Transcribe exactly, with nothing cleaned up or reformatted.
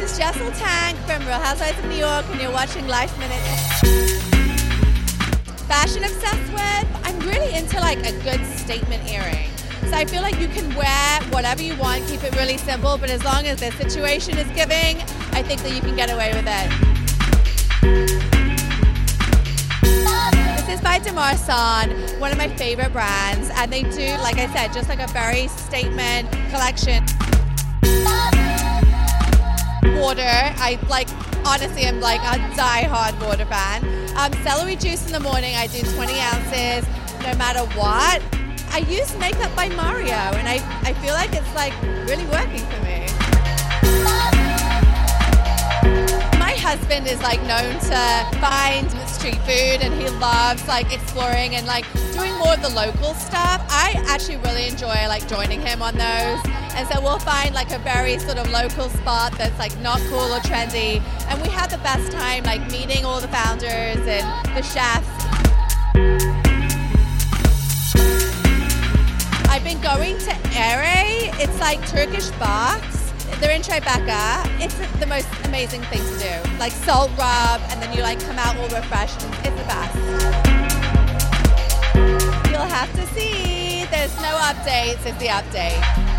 is Jessel Tank from Real Housewives of New York, and you're watching Life Minute. Fashion obsessed with, I'm really into like a good statement earring. So I feel like you can wear whatever you want, keep it really simple, but as long as the situation is giving, I think that you can get away with it. This is by Demarson, one of my favorite brands, and they do, like I said, just like a very statement collection. Water, I like, honestly, I'm like a die-hard water fan. Um, celery juice in the morning, I do twenty ounces, no matter what. I use Makeup by Mario, and I, I feel like it's like really working for me. My husband is like known to find street food, and he loves like exploring and like doing more of the local stuff. I actually really enjoy like joining him on those, and so we'll find like a very sort of local spot that's like not cool or trendy, and we have the best time like meeting all the founders and the chefs. I've been going to Ere. It's like Turkish baths. They're in Tribeca. It's the most amazing thing to do. Like salt rub, and then you like come out all refreshed. It's the best. You'll have to see. There's no updates. It's the update.